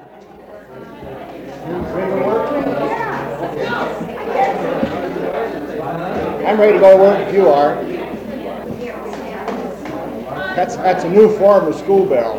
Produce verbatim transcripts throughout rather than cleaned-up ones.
I'm ready to go to work if you are. That's that's a new form of school bell.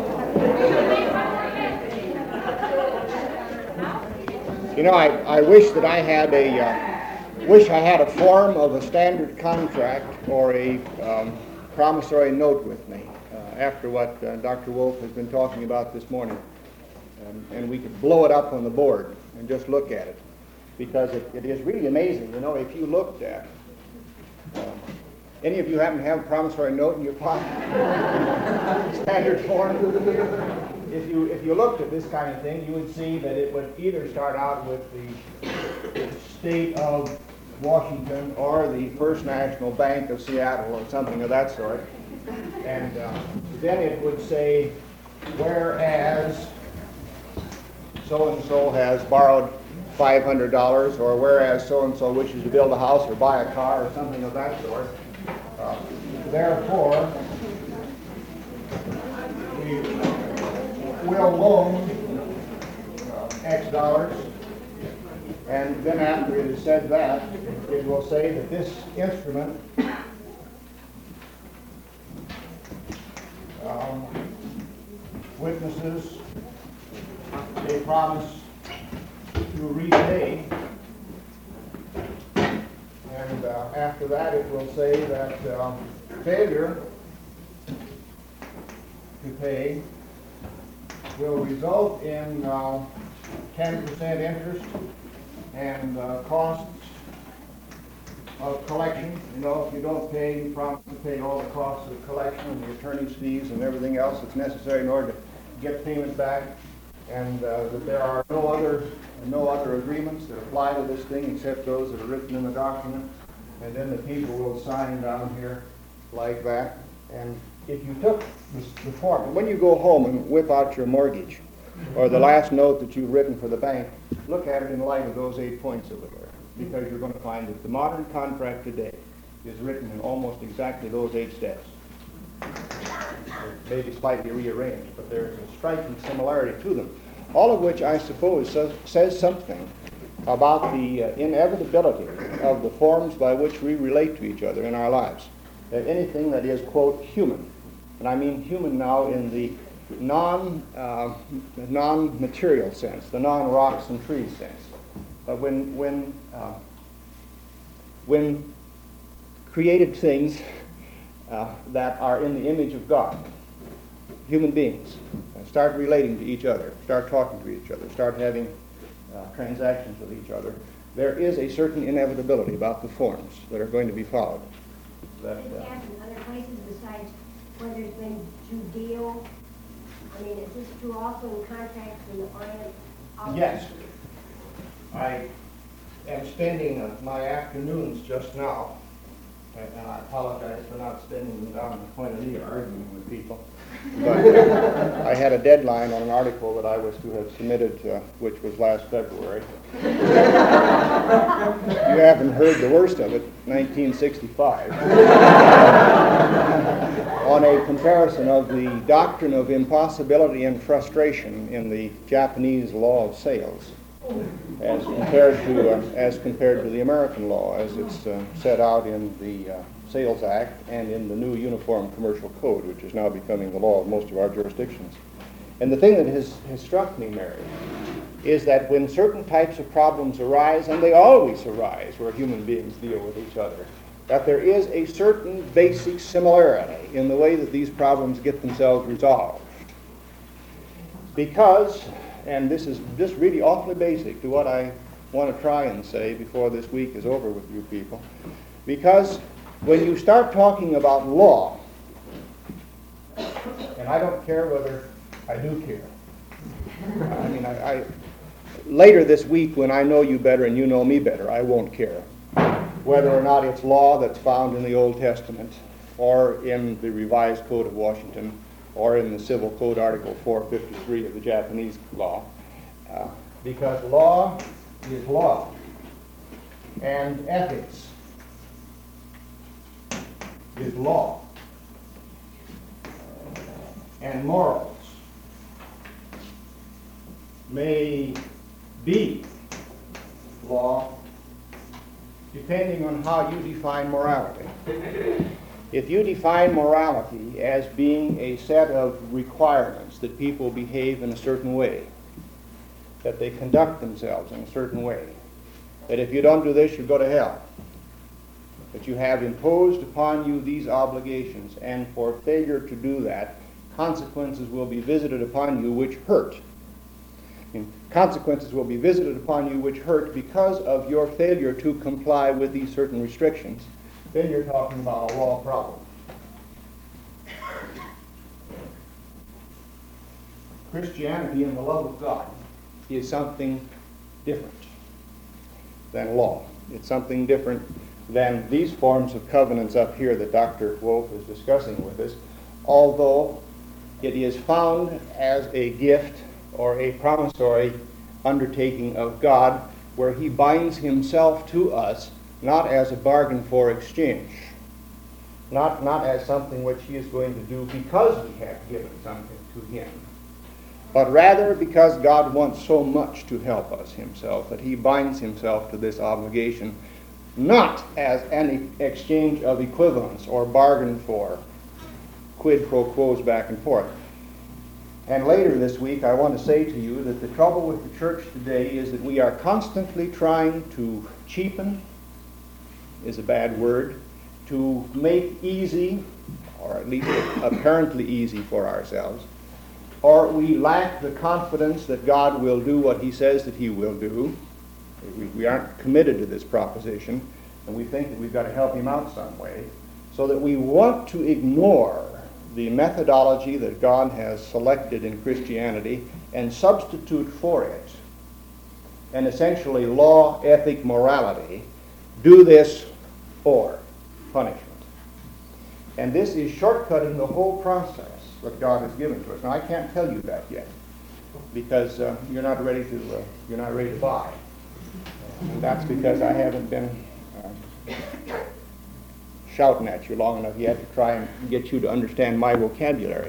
You know, I, I wish that I had a uh, wish I had a form of a standard contract or a um, promissory note with me uh, after what uh, Doctor Wolf has been talking about this morning, um, and we could blow it up on the board and just look at it, because it, it is really amazing. You know, if you looked at uh, any of you happen to have a promissory note in your pocket, standard form. If you if you looked at this kind of thing, you would see that it would either start out with the state of Washington or the First National Bank of Seattle or something of that sort, and uh, then it would say, whereas so and so has borrowed five hundred dollars, or whereas so and so wishes to build a house or buy a car or something of that sort. Uh, therefore, we will loan uh, X dollars, and then after it has said that, it will say that this instrument um, witnesses a promise to repay, and uh, after that it will say that uh, failure to pay will result in uh, ten percent interest and uh, costs of collection. You know, if you don't pay, you promise to pay all the costs of collection and the attorney's fees and everything else that's necessary in order to get payments back, and uh, that there are no other no other agreements that apply to this thing except those that are written in the document, and then the people will sign down here like that. And if you took the, the form, when you go home and whip out your mortgage or the last note that you've written for the bank, look at it in light of those eight points over there, because you're going to find that the modern contract today is written in almost exactly those eight steps. Maybe slightly rearranged, but there's a striking similarity to them, all of which I suppose says, says something about the uh, inevitability of the forms by which we relate to each other in our lives. That anything that is, quote, human, and I mean human now in the non, uh, non-material sense, the non-rocks and trees sense, but when, when, uh, when created things uh, that are in the image of God, human beings, uh, start relating to each other, start talking to each other, start having uh, transactions with each other, there is a certain inevitability about the forms that are going to be followed. That, Has it uh, happened in other places besides where there's been due deal? I mean, is this true also in contracts in the finance office? Yes. I am spending uh, my afternoons just now, and, and I apologize for not spending them down in the point of view arguing with people, but uh, I had a deadline on an article that I was to have submitted, uh, which was last February. You haven't heard the worst of it, nineteen sixty-five, on a comparison of the doctrine of impossibility and frustration in the Japanese law of sales as compared to uh, as compared to the American law as it's uh, set out in the uh, Sales Act and in the new Uniform Commercial Code, which is now becoming the law of most of our jurisdictions. And the thing that has, has struck me, Mary, is that when certain types of problems arise, and they always arise where human beings deal with each other, that there is a certain basic similarity in the way that these problems get themselves resolved. Because, and this is just really awfully basic to what I want to try and say before this week is over with you people, because when you start talking about law, and I don't care whether I do care. I mean, I, I later this week when I know you better and you know me better, I won't care whether or not it's law that's found in the Old Testament or in the Revised Code of Washington or in the Civil Code Article four fifty-three of the Japanese law, uh, because law is law, and ethics is law, and morals may be law depending on how you define morality. If you define morality as being a set of requirements that people behave in a certain way, that they conduct themselves in a certain way, that if you don't do this, you go to hell, that you have imposed upon you these obligations, and for failure to do that, consequences will be visited upon you which hurt. And consequences will be visited upon you which hurt because of your failure to comply with these certain restrictions. Then you're talking about a law problem. Christianity and the love of God is something different than law. It's something different than these forms of covenants up here that Doctor Wolf is discussing with us, although it is found as a gift or a promissory undertaking of God where he binds himself to us not as a bargain for exchange, not, not as something which he is going to do because we have given something to him, but rather because God wants so much to help us himself that he binds himself to this obligation, not as an exchange of equivalence or bargain for quid pro quos back and forth. And later this week, I want to say to you that the trouble with the church today is that we are constantly trying to cheapen, is a bad word, to make easy, or at least apparently easy for ourselves, or we lack the confidence that God will do what he says that he will do. We, we aren't committed to this proposition, and we think that we've got to help him out some way, so that we want to ignore the methodology that God has selected in Christianity and substitute for it an essentially law, ethic, morality, do this or punishment. And this is shortcutting the whole process that God has given to us. Now, I can't tell you that yet because uh, you're not ready to uh, you're not ready to buy, and that's because I haven't been uh, shouting at you long enough yet to try and get you to understand my vocabulary.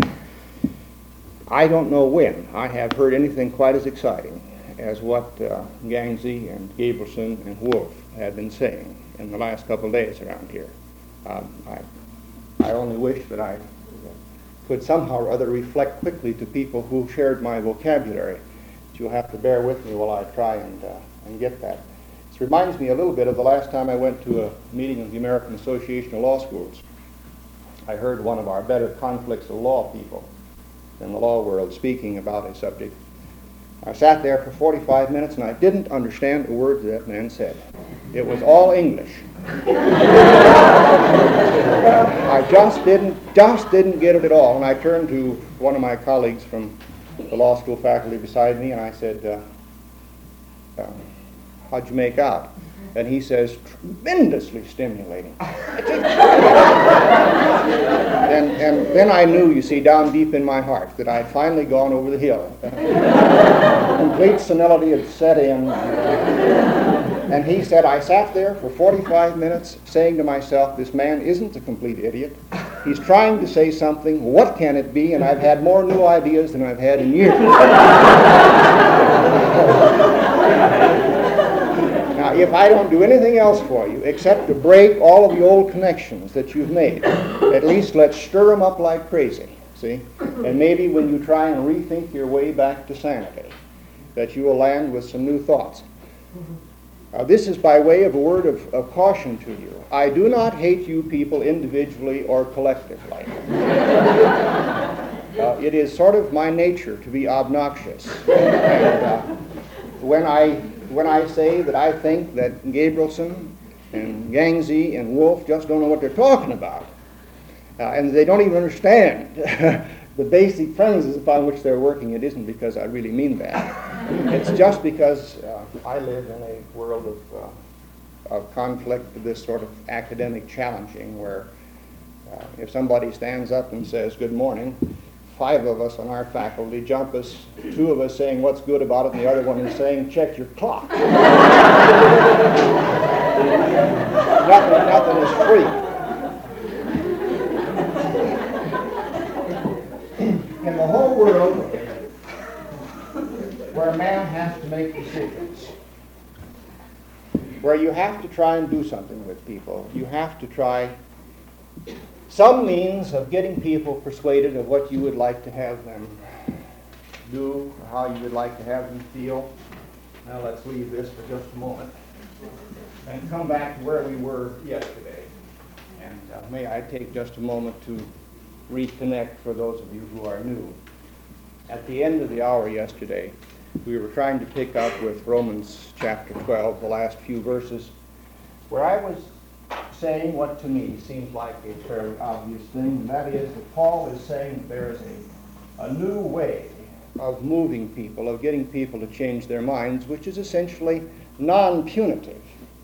I don't know when I have heard anything quite as exciting as what uh, Gangsey and Gabrielson and Wolf have been saying in the last couple of days around here. Um, I, I only wish that I could somehow or other reflect quickly to people who shared my vocabulary. But you'll have to bear with me while I try and, uh, and get that. This reminds me a little bit of the last time I went to a meeting of the American Association of Law Schools. I heard one of our better conflicts of law people in the law world speaking about a subject. I sat there for forty-five minutes and I didn't understand a word that man said. It was all English. I just didn't, just didn't get it at all. And I turned to one of my colleagues from the law school faculty beside me and I said, uh, uh, how'd you make out? And he says, tremendously stimulating. and, and then I knew, you see, down deep in my heart, that I'd finally gone over the hill. Complete senility had set in. And he said, I sat there for forty-five minutes saying to myself, this man isn't a complete idiot. He's trying to say something. What can it be? And I've had more new ideas than I've had in years. Now, if I don't do anything else for you except to break all of the old connections that you've made, at least let's stir them up like crazy, see? And maybe when you try and rethink your way back to sanity, that you will land with some new thoughts. Uh, this is by way of a word of, of caution to you. I do not hate you people individually or collectively. Uh, it is sort of my nature to be obnoxious. And uh, when I when I say that I think that Gabrielson and Gangsey and Wolf just don't know what they're talking about, uh, and they don't even understand the basic premises upon which they're working, it isn't because I really mean that. It's just because uh, I live in a world of, uh, of conflict, of this sort of academic challenging, where uh, if somebody stands up and says, good morning, five of us on our faculty jump us, two of us saying what's good about it, and the other one is saying, check your clock. nothing, nothing is free. In the whole world, where man has to make decisions, where you have to try and do something with people. You have to try some means of getting people persuaded of what you would like to have them do, or how you would like to have them feel. Now let's leave this for just a moment and come back to where we were yesterday. And uh, may I take just a moment to reconnect for those of you who are new. At the end of the hour yesterday, we were trying to pick up with Romans chapter twelve, the last few verses, where I was saying what to me seems like a fairly obvious thing, and that is that Paul is saying that there is a, a new way of moving people, of getting people to change their minds, which is essentially non-punitive,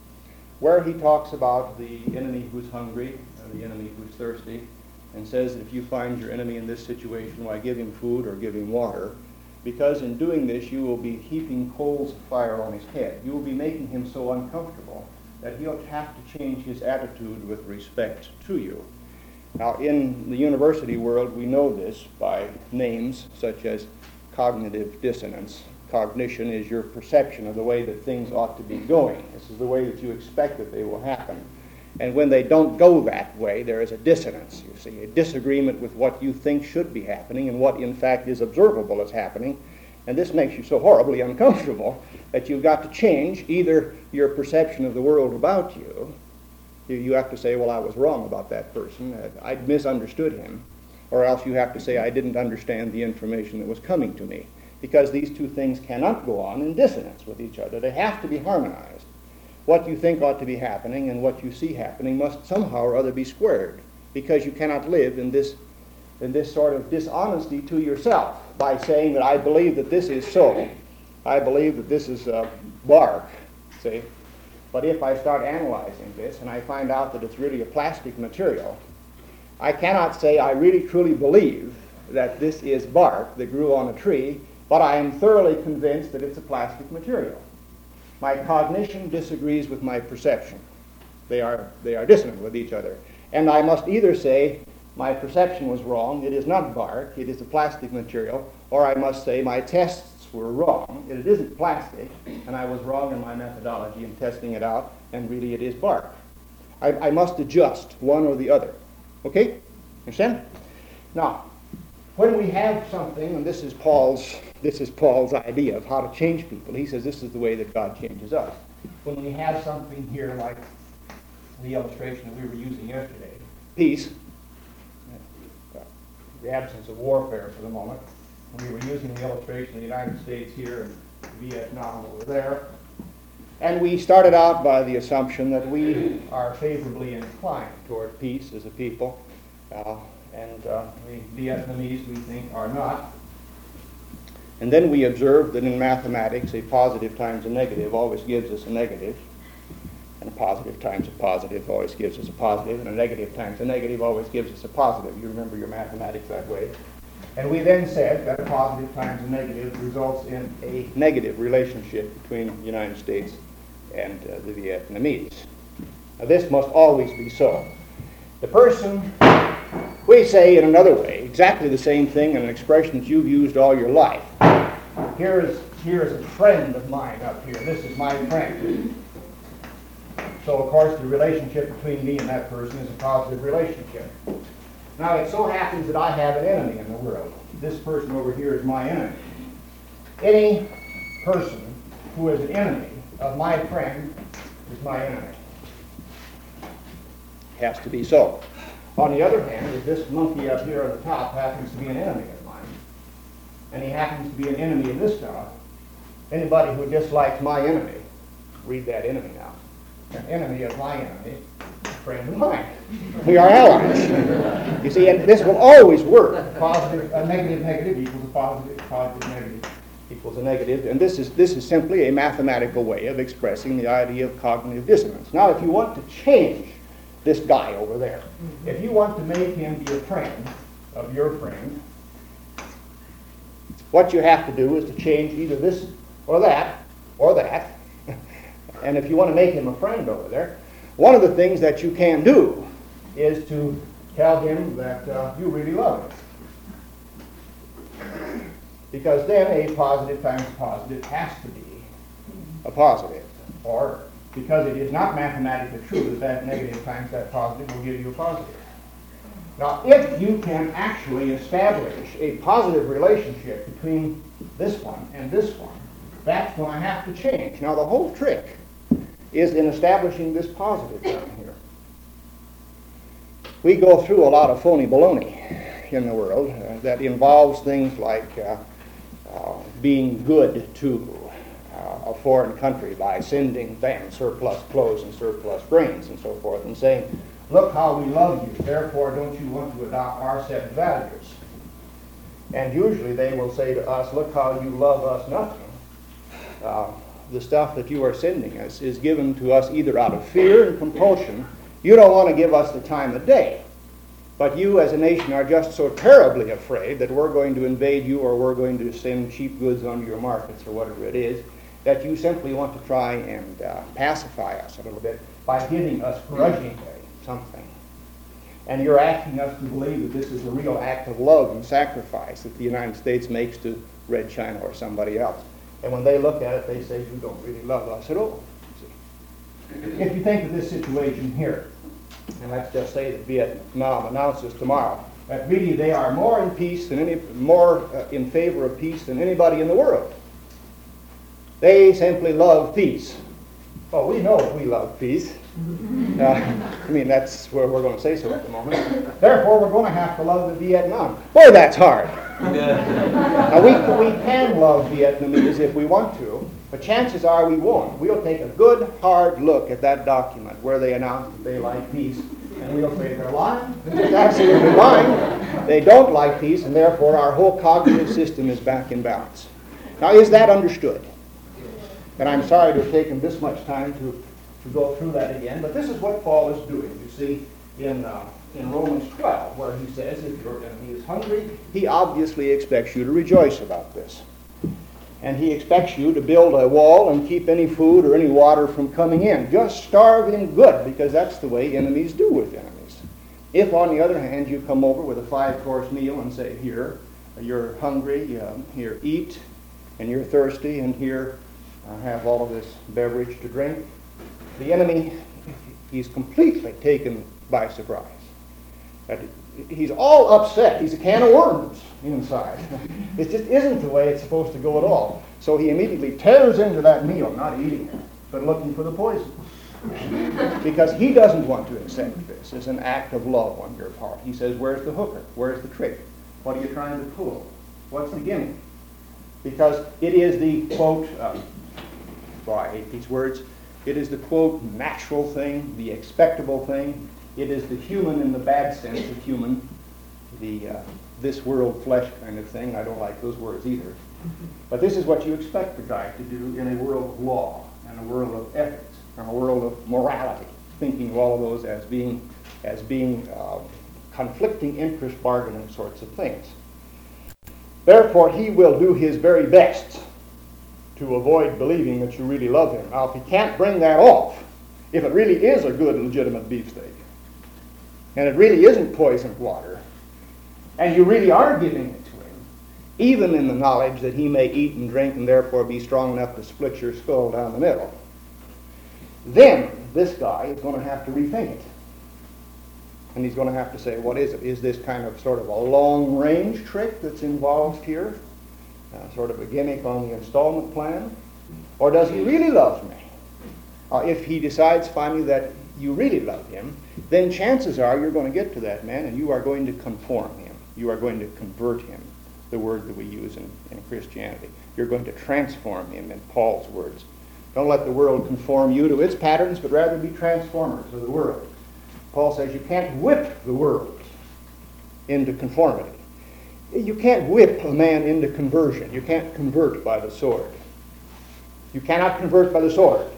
where he talks about the enemy who's hungry, or the enemy who's thirsty, and says that if you find your enemy in this situation, why give him food or give him water, because in doing this you will be heaping coals of fire on his head. You will be making him so uncomfortable that he'll have to change his attitude with respect to you. Now, in the university world, we know this by names such as cognitive dissonance. Cognition is your perception of the way that things ought to be going. This is the way that you expect that they will happen. And when they don't go that way, there is a dissonance, you see, a disagreement with what you think should be happening and what, in fact, is observable as happening. And this makes you so horribly uncomfortable that you've got to change either your perception of the world about you. You have to say, well, I was wrong about that person. I misunderstood him. Or else you have to say, I didn't understand the information that was coming to me. Because these two things cannot go on in dissonance with each other. They have to be harmonized. What you think ought to be happening and what you see happening must somehow or other be squared, because you cannot live in this in this sort of dishonesty to yourself by saying that I believe that this is so. I believe that this is uh, bark, see? But if I start analyzing this and I find out that it's really a plastic material, I cannot say I really truly believe that this is bark that grew on a tree, but I am thoroughly convinced that it's a plastic material. My cognition disagrees with my perception. They are, they are dissonant with each other. And I must either say my perception was wrong, it is not bark, it is a plastic material, or I must say my tests were wrong, it isn't plastic, and I was wrong in my methodology in testing it out, and really it is bark. I, I must adjust one or the other. Okay? Understand? Now, when we have something, and this is Paul's this is Paul's idea of how to change people. He says this is the way that God changes us. When we have something here like the illustration that we were using yesterday, peace, the absence of warfare for the moment. We were using the illustration of the United States here and Vietnam over there. And we started out by the assumption that we are favorably inclined toward peace as a people. Uh, and uh, the Vietnamese, we think, are not. And then we observed that in mathematics, a positive times a negative always gives us a negative. And a positive times a positive always gives us a positive. And a negative times a negative always gives us a positive. You remember your mathematics that way. And we then said that a positive times a negative results in a negative relationship between the United States and uh, the Vietnamese. Now this must always be so. The person, we say in another way, exactly the same thing in an expression that you've used all your life. Here is, here is a friend of mine up here. This is my friend. So, of course, the relationship between me and that person is a positive relationship. Now, it so happens that I have an enemy in the world. This person over here is my enemy. Any person who is an enemy of my friend is my enemy. Has to be so. On the other hand, if this monkey up here on the top happens to be an enemy of mine, and he happens to be an enemy of this fellow, anybody who dislikes my enemy, read that enemy now, an enemy of my enemy, a friend of mine. We are allies. You see, and this will always work. Positive, a negative, negative equals a positive, positive, negative equals a negative, and this is this is simply a mathematical way of expressing the idea of cognitive dissonance. Now, if you want to change this guy over there, if you want to make him be a friend of your friend, what you have to do is to change either this or that or that. And if you want to make him a friend over there, one of the things that you can do is to tell him that uh, you really love him. Because then a positive times positive has to be a positive. Or because it is not mathematically true that that negative times that positive will give you a positive. Now, if you can actually establish a positive relationship between this one and this one, that's going to have to change. Now, the whole trick is in establishing this positive down here. We go through a lot of phony baloney in the world uh, that involves things like uh, uh, being good to uh, a foreign country by sending them surplus clothes and surplus grains and so forth, and saying, look how we love you, therefore don't you want to adopt our set of values? And usually they will say to us, look how you love us nothing. Uh, the stuff that you are sending us is given to us either out of fear and compulsion. You don't want to give us the time of day, but you as a nation are just so terribly afraid that we're going to invade you or we're going to send cheap goods onto your markets or whatever it is, that you simply want to try and uh, pacify us a little bit by giving us grudgingly something. And you're asking us to believe that this is a real act of love and sacrifice that the United States makes to Red China or somebody else. And when they look at it, they say, you don't really love us at all. See? If you think of this situation here, and let's just say that Vietnam announces tomorrow that really they are more in peace than any, more uh, in favor of peace than anybody in the world. They simply love peace. Well, we know we love peace. Uh, I mean, that's where we're going to say so at the moment. Therefore, we're going to have to love the Vietnam. Boy, that's hard. Now, we, we can love Vietnamese if we want to, but chances are we won't. We'll take a good, hard look at that document where they announce that they like peace, and we'll say they're lying. They're just absolutely lying. They don't like peace, and therefore our whole cognitive system is back in balance. Now, is that understood? And I'm sorry to have taken this much time to, to go through that again, but this is what Paul is doing. You see, in uh, in Romans twelve, where he says, if your enemy is hungry, he obviously expects you to rejoice about this. And he expects you to build a wall and keep any food or any water from coming in. Just starve him good, because that's the way enemies do with enemies. If, on the other hand, you come over with a five-course meal and say, here, you're hungry, uh, here, eat, and you're thirsty, and here, uh, have all of this beverage to drink, the enemy, he's completely taken by surprise. That he's all upset. He's a can of worms inside. It just isn't the way it's supposed to go at all. So he immediately tears into that meal, not eating it, but looking for the poison. Because he doesn't want to accept this as an act of love on your part. He says, where's the hooker? Where's the trick? What are you trying to pull? What's the gimmick? Because it is the, quote, uh, well, I hate these words, it is the, quote, natural thing, the expectable thing. It is the human in the bad sense of human, the uh, this world flesh kind of thing. I don't like those words either. But this is what you expect a guy to do in a world of law, and a world of ethics, and a world of morality, thinking of all of those as being, as being uh, conflicting interest bargaining sorts of things. Therefore, he will do his very best to avoid believing that you really love him. Now, if he can't bring that off, if it really is a good, legitimate beefsteak, and it really isn't poisoned water, and you really are giving it to him, even in the knowledge that he may eat and drink and therefore be strong enough to split your skull down the middle, then this guy is going to have to rethink it. And he's going to have to say, what is it? Is this kind of sort of a long-range trick that's involved here? Uh, sort of a gimmick on the installment plan? Or does he really love me? Uh, if he decides finally that you really love him, then chances are you're going to get to that man and you are going to conform him. You are going to convert him, the word that we use in, in Christianity. You're going to transform him, in Paul's words. Don't let the world conform you to its patterns, but rather be transformers of the world. Paul says you can't whip the world into conformity. You can't whip a man into conversion. You can't convert by the sword. You cannot convert by the sword.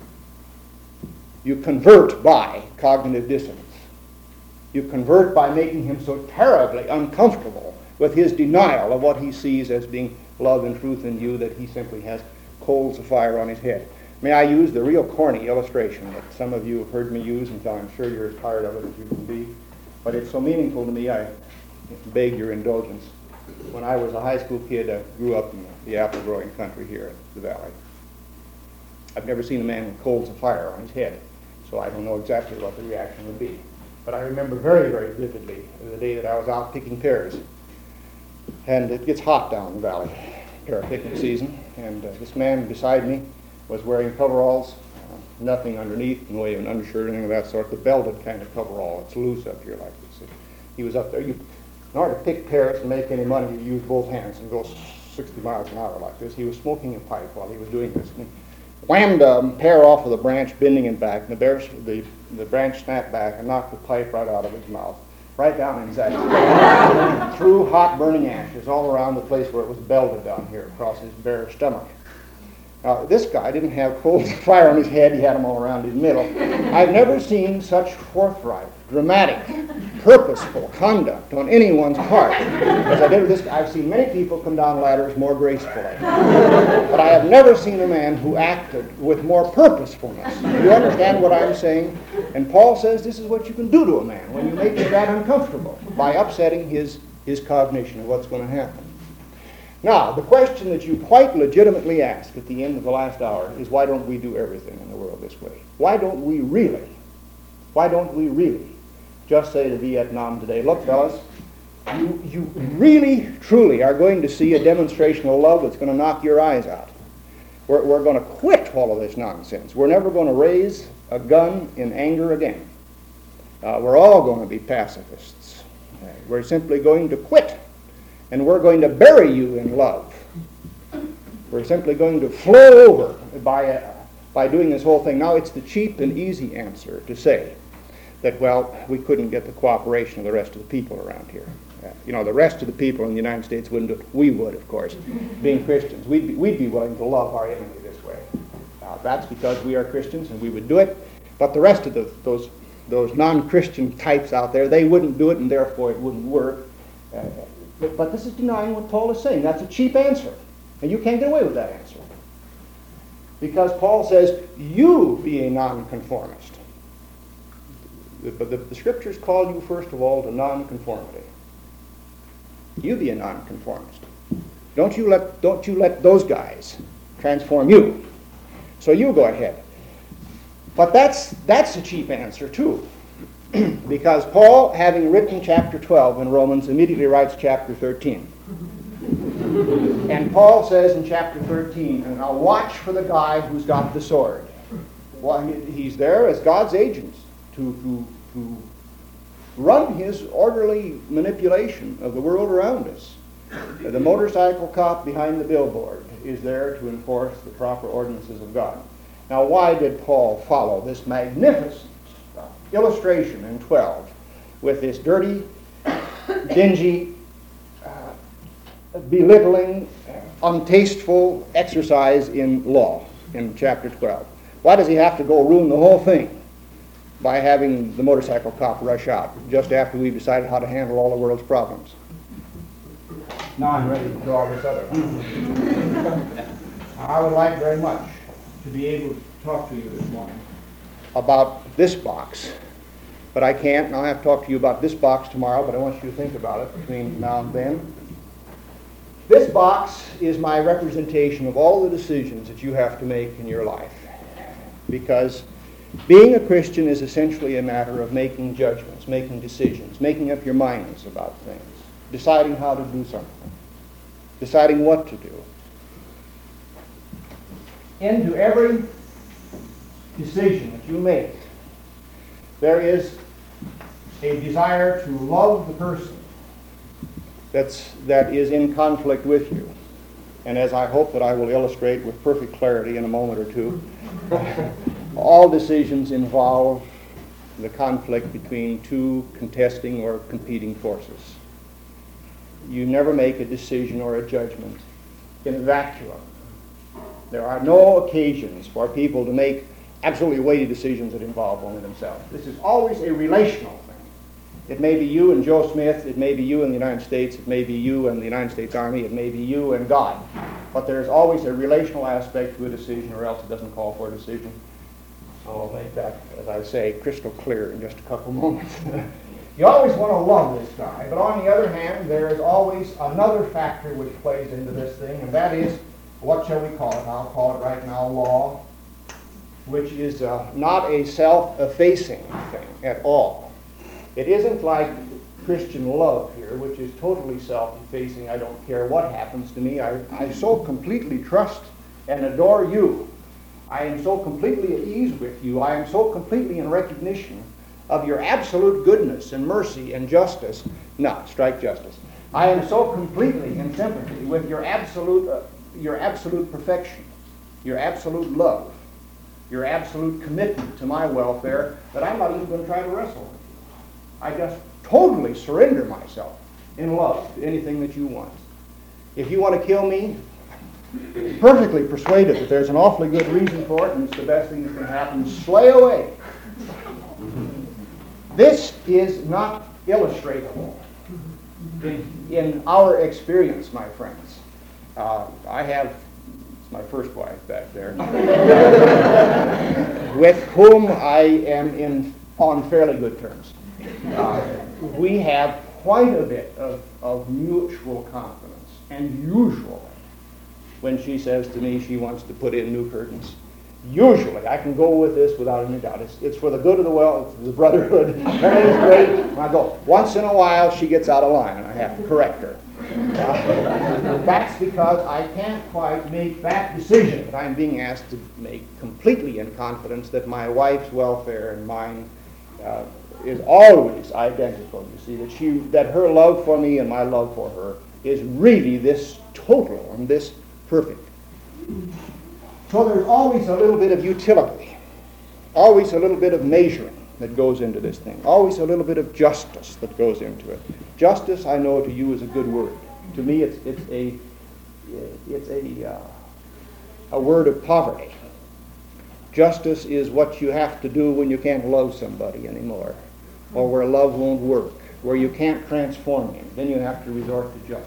You convert by cognitive dissonance. You convert by making him so terribly uncomfortable with his denial of what he sees as being love and truth in you that he simply has coals of fire on his head. May I use the real corny illustration that some of you have heard me use until I'm sure you're as tired of it as you can be, but it's so meaningful to me I beg your indulgence. when I was a high school kid, I grew up in the apple growing country here in the valley. I've never seen a man with coals of fire on his head, so I don't know exactly what the reaction would be. But I remember very, very vividly the day that I was out picking pears. And it gets hot down in the valley, pear picking season, and uh, this man beside me was wearing coveralls, uh, nothing underneath in the way of an undershirt or anything of that sort, the belted kind of coverall. It's loose up here like this. He was up there. You, in order to pick pears and make any money, you use both hands and go sixty miles an hour like this. He was smoking a pipe while he was doing this. And he whammed a pear off of the branch, bending it back, and the, bear, the, the branch snapped back and knocked the pipe right out of his mouth, right down in his ass, through hot burning ashes all around the place where it was belted down here across his bare stomach. Now, this guy didn't have coals of fire on his head. He had them all around his middle. I've never seen such forthright, dramatic, purposeful conduct on anyone's part as I did with this guy. I've seen many people come down ladders more gracefully, but I have never seen a man who acted with more purposefulness. Do you understand what I'm saying? And Paul says this is what you can do to a man when you make him that uncomfortable, by upsetting his, his cognition of what's going to happen. Now, the question that you quite legitimately ask at the end of the last hour is, why don't we do everything in the world this way? Why don't we really, why don't we really just say to Vietnam today, look, fellas, you, you really, truly are going to see a demonstration of love that's going to knock your eyes out. We're, we're going to quit all of this nonsense. We're never going to raise a gun in anger again. Uh, we're all going to be pacifists. Uh, we're simply going to quit. And we're going to bury you in love. We're simply going to flow over by, uh, by doing this whole thing. Now, it's the cheap and easy answer to say that, well, we couldn't get the cooperation of the rest of the people around here. Uh, you know, the rest of the people in the United States wouldn't do it. We would, of course, being Christians. We'd be, we'd be willing to love our enemy this way. Uh, that's because we are Christians and we would do it. But the rest of the, those, those non-Christian types out there, they wouldn't do it, and therefore it wouldn't work. Uh, But, but this is denying what Paul is saying. That's a cheap answer. And you can't get away with that answer. Because Paul says, you be a nonconformist. But the, the, the scriptures call you, first of all, to nonconformity. You be a nonconformist. Don't you let, don't you let those guys transform you. So you go ahead. But that's, that's a cheap answer, too. Because Paul, having written chapter twelve in Romans, immediately writes chapter thirteen. And Paul says in chapter thirteen, and I'll watch for the guy who's got the sword. Well, he's there as God's agent to, to, to run his orderly manipulation of the world around us. The motorcycle cop behind the billboard is there to enforce the proper ordinances of God. Now, why did Paul follow this magnificent illustration in twelve with this dirty, dingy, uh, belittling, untasteful exercise in law in chapter twelve? Why does he have to go ruin the whole thing by having the motorcycle cop rush out just after we've decided how to handle all the world's problems? Now I'm ready to do all this other. I would like very much to be able to talk to you this morning about this box. But I can't, and I'll have to talk to you about this box tomorrow, but I want you to think about it between now and then. This box is my representation of all the decisions that you have to make in your life. Because being a Christian is essentially a matter of making judgments, making decisions, making up your minds about things, deciding how to do something, deciding what to do. Into every decision that you make, there is a desire to love the person that's, that is in conflict with you. And as I hope that I will illustrate with perfect clarity in a moment or two, all decisions involve the conflict between two contesting or competing forces. You never make a decision or a judgment in a vacuum. There are no occasions for people to make absolutely weighty decisions that involve only themselves. This is always a relational thing. It may be you and Joe Smith, it may be you and the United States, it may be you and the United States Army, it may be you and God. But there's always a relational aspect to a decision, or else it doesn't call for a decision. I'll make that, as I say, crystal clear in just a couple moments. You always want to love this guy, but on the other hand, there is always another factor which plays into this thing, and that is, what shall we call it? I'll call it right now law, which is uh, not a self-effacing thing at all. It isn't like Christian love here, which is totally self-effacing. I don't care what happens to me. I, I so completely trust and adore you. I am so completely at ease with you. I am so completely in recognition of your absolute goodness and mercy and justice. No, strike justice. I am so completely in sympathy with your absolute, uh, your absolute perfection, your absolute love, your absolute commitment to my welfare that I'm not even going to try to wrestle with you. I just totally surrender myself in love to anything that you want. If you want to kill me, perfectly persuaded that there's an awfully good reason for it and it's the best thing that can happen, slay away. This is not illustratable in, in our experience, my friends. Uh, I have, it's my first wife back there, with whom I am in on fairly good terms. Uh, we have quite a bit of, of mutual confidence, and usually when she says to me she wants to put in new curtains, usually I can go with this without any doubt. It's, it's for the good of the well, it's the brotherhood, everything's great. And I go. Once in a while she gets out of line and I have to correct her. Uh, that's because I can't quite make that decision that I'm being asked to make completely in confidence that my wife's welfare and mine uh, is always identical. You see, that she, that her love for me and my love for her is really this total and this perfect. So there's always a little bit of utility, always a little bit of measuring that goes into this thing, always a little bit of justice that goes into it. Justice, I know to you, is a good word. To me, it's it's a it's a uh, a word of poverty. Justice is what you have to do when you can't love somebody anymore, or where love won't work, where you can't transform him. Then you have to resort to justice.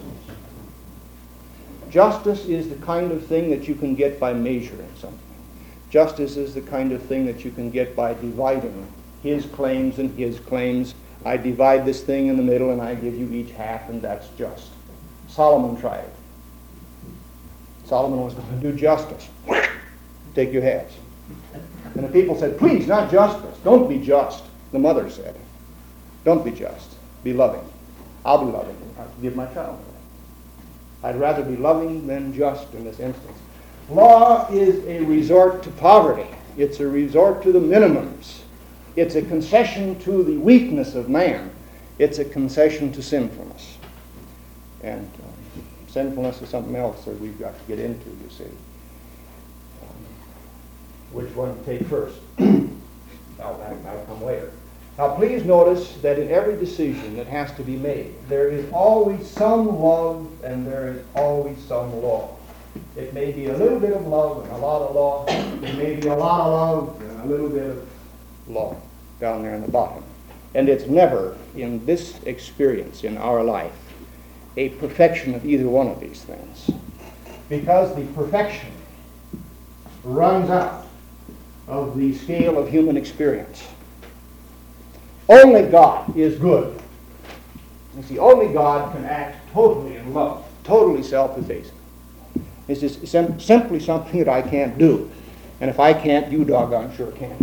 Justice is the kind of thing that you can get by measuring something. Justice is the kind of thing that you can get by dividing his claims and his claims. I divide this thing in the middle and I give you each half, and that's just. Solomon tried it. Solomon was going to do justice. Take your halves. And the people said, please, not justice. Don't be just. The mother said, don't be just. Be loving. I'll be loving. I'll give my child away. I'd rather be loving than just in this instance. Law is a resort to poverty. It's a resort to the minimums. It's a concession to the weakness of man. It's a concession to sinfulness. And um, sinfulness is something else that we've got to get into, you see. Um, which one to take first? I'll, I'll come later. Now, please notice that in every decision that has to be made, there is always some love and there is always some law. It may be a little bit of love and a lot of law. It may be a lot of love and a little bit of law down there in the bottom. And it's never, in this experience in our life, a perfection of either one of these things. Because the perfection runs out of the scale of human experience. Only God is good. You see, only God can act totally in love, totally self-effacing. This is sim- simply something that I can't do. And if I can't, you doggone sure can.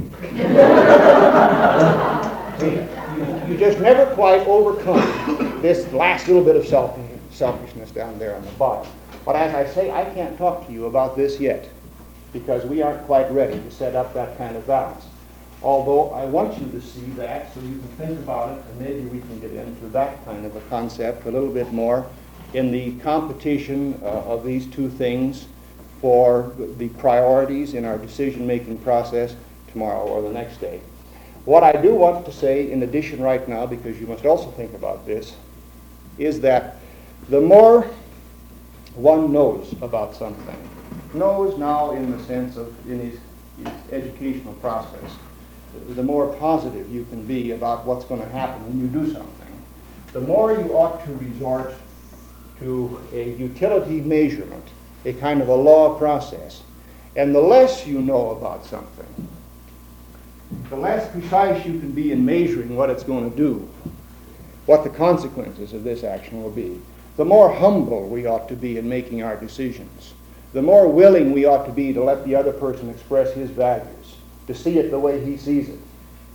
See, you, you just never quite overcome this last little bit of self- selfishness down there on the bottom. But as I say, I can't talk to you about this yet, because we aren't quite ready to set up that kind of balance. Although I want you to see that so you can think about it, and maybe we can get into that kind of a concept a little bit more in the competition uh, of these two things for the priorities in our decision-making process tomorrow or the next day. What I do want to say in addition right now, because you must also think about this, is that the more one knows about something, knows now in the sense of in his, his educational process, the more positive you can be about what's going to happen when you do something, the more you ought to resort to a utility measurement, a kind of a law process. And the less you know about something, the less precise you can be in measuring what it's going to do, what the consequences of this action will be, the more humble we ought to be in making our decisions, the more willing we ought to be to let the other person express his values, to see it the way he sees it.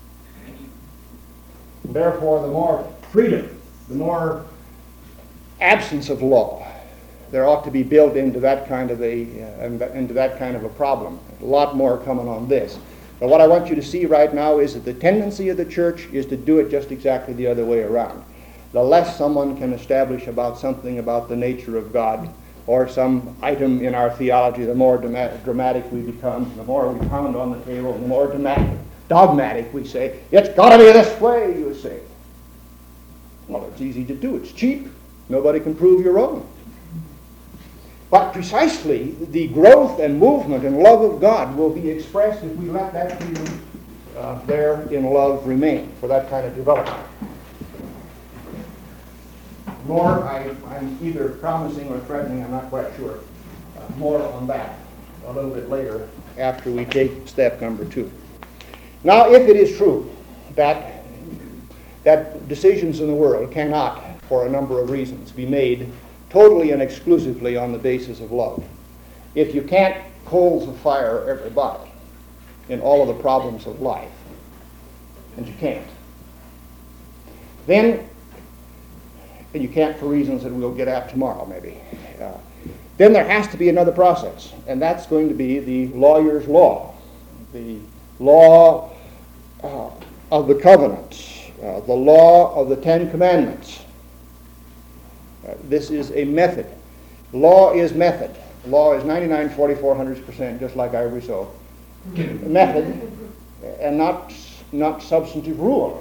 Therefore, the more freedom, the more absence of law there ought to be built into that kind of a uh, into that kind of a problem. A lot more coming on this. But what I want you to see right now is that the tendency of the church is to do it just exactly the other way around. The less someone can establish about something about the nature of God or some item in our theology, the more dramatic we become, the more we pound on the table, the more dramatic, dogmatic we say, it's got to be this way, you say. Well, it's easy to do. It's cheap. Nobody can prove you're wrong. But precisely the growth and movement and love of God will be expressed if we let that freedom uh, there in love remain for that kind of development. More, I, I'm either promising or threatening, I'm not quite sure. Uh, more on that a little bit later after we take step number two. Now, if it is true that, that decisions in the world cannot, for a number of reasons, be made totally and exclusively on the basis of love. If you can't coals of fire everybody in all of the problems of life, and you can't, then, and you can't for reasons that we'll get at tomorrow maybe, uh, then there has to be another process, and that's going to be the lawyer's law, the law uh, of the covenants, uh, the law of the Ten Commandments. Uh, this is a method. Law is method. Law is ninety-nine, forty-four hundredths percent, just like ivory soap. Method, and not, not substantive rule.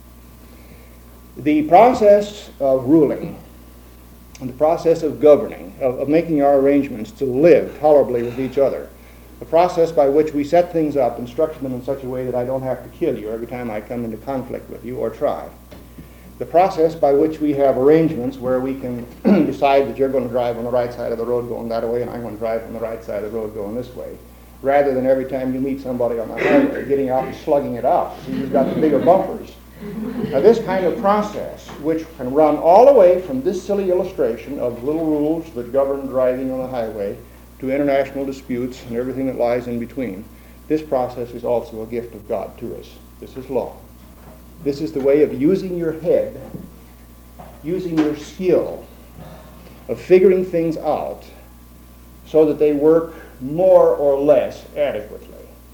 The process of ruling, and the process of governing, of, of making our arrangements to live tolerably with each other, the process by which we set things up and structure them in such a way that I don't have to kill you every time I come into conflict with you or try. The process by which we have arrangements where we can decide that you're going to drive on the right side of the road going that way and I'm going to drive on the right side of the road going this way, rather than every time you meet somebody on the highway getting out and slugging it out. See, you've got the bigger bumpers. Now, this kind of process, which can run all the way from this silly illustration of little rules that govern driving on the highway to international disputes and everything that lies in between, this process is also a gift of God to us. This is law. This is the way of using your head, using your skill, of figuring things out so that they work more or less adequately.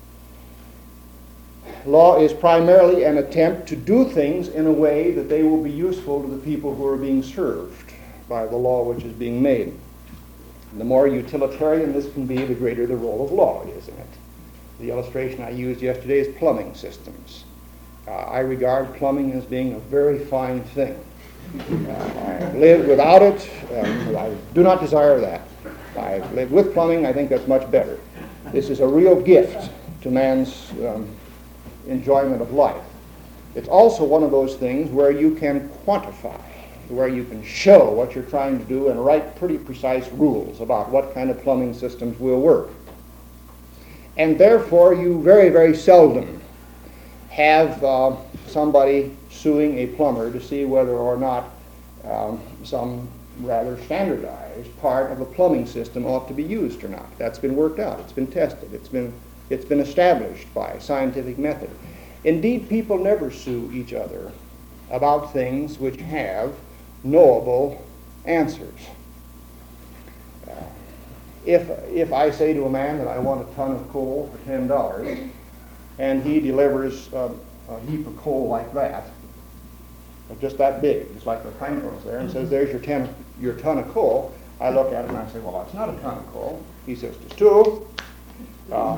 Law is primarily an attempt to do things in a way that they will be useful to the people who are being served by the law which is being made. And the more utilitarian this can be, the greater the role of law is in it. The illustration I used yesterday is plumbing systems. Uh, I regard plumbing as being a very fine thing. Uh, I live without it. Um, I do not desire that. I live with plumbing. I think that's much better. This is a real gift to man's um, enjoyment of life. It's also one of those things where you can quantify, where you can show what you're trying to do and write pretty precise rules about what kind of plumbing systems will work. And therefore, you very, very seldom have uh, somebody suing a plumber to see whether or not um, some rather standardized part of a plumbing system ought to be used or not. That's been worked out. It's been tested. It's been, it's been established by scientific method. Indeed, people never sue each other about things which have knowable answers. Uh, if, if I say to a man that I want a ton of coal for ten dollars, and he delivers um, a heap of coal like that, just that big, just like the pine-cones there, and says, there's your, ten, your ton of coal, I look at it and I say, well, that's not a ton of coal. He says, there's two. Uh,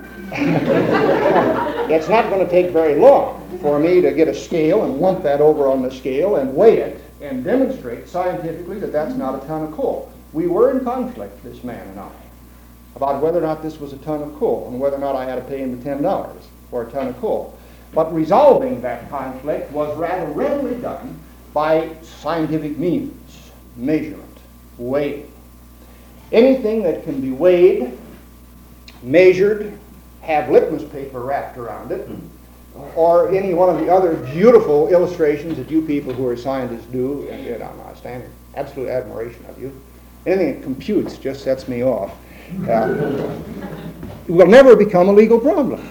it's not going to take very long for me to get a scale and lump that over on the scale and weigh it and demonstrate scientifically that that's not a ton of coal. We were in conflict, this man and I, about whether or not this was a ton of coal and whether or not I had to pay him the ten dollars for a ton of coal. But resolving that conflict was rather readily done by scientific means, measurement, weighing. Anything that can be weighed, measured, have litmus paper wrapped around it, or any one of the other beautiful illustrations that you people who are scientists do, and, and I stand in absolute admiration of you. Anything that computes just sets me off. Uh, will never become a legal problem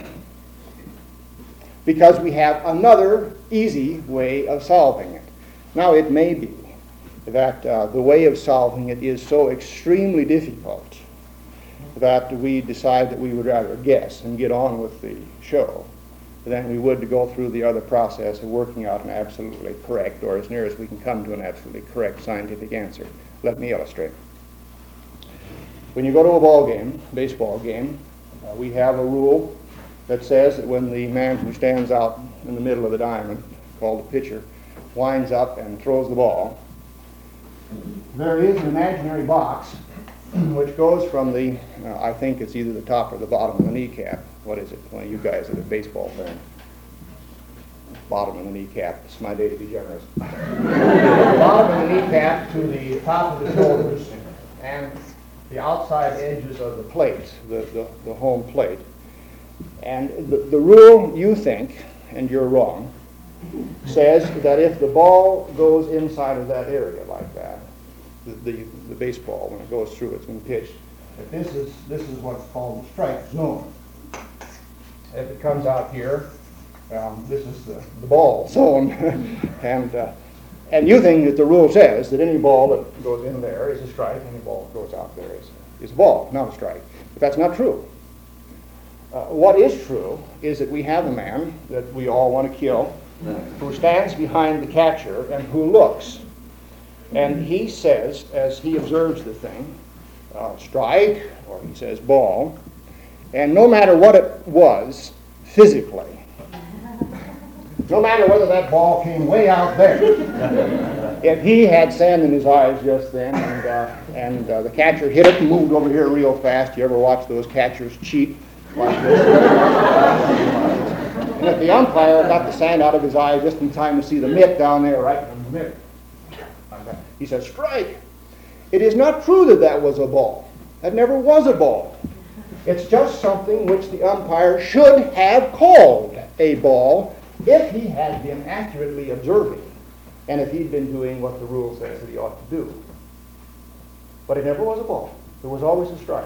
because we have another easy way of solving it. Now, it may be that uh, the way of solving it is so extremely difficult that we decide that we would rather guess and get on with the show than we would to go through the other process of working out an absolutely correct, or as near as we can come to an absolutely correct scientific answer. Let me illustrate. When you go to a ball game, baseball game, uh, we have a rule that says that when the man who stands out in the middle of the diamond, called the pitcher, winds up and throws the ball, there is an imaginary box which goes from the, uh, I think it's either the top or the bottom of the kneecap. What is it? Well, you guys are the baseball fan. Bottom of the kneecap. It's my day to be generous. The bottom of the kneecap to the top of the shoulders and the outside edges of the plate, the, the, the home plate. And the, the rule, you think, and you're wrong, says that if the ball goes inside of that area like that, the, the, the baseball, when it goes through, it's been pitched, that this is, this is what's called the strike zone. If it comes out here, um, this is the, the ball zone. and uh, and you think that the rule says that any ball that goes in there is a strike, any ball that goes out there is, is a ball, not a strike. But that's not true. Uh, what is true is that we have a man that we all want to kill who stands behind the catcher and who looks. And he says, as he observes the thing, uh, strike, or he says ball, and no matter what it was physically, no matter whether that ball came way out there, if he had sand in his eyes just then, and, uh, and uh, the catcher hit it and moved over here real fast, you ever watch those catchers cheat like this? And if the umpire got the sand out of his eye just in time to see the mitt down there right in the middle, he says, strike. It is not true that that was a ball. That never was a ball. It's just something which the umpire should have called a ball if he had been accurately observing and if he'd been doing what the rule says that he ought to do. But it never was a ball. There was always a strike.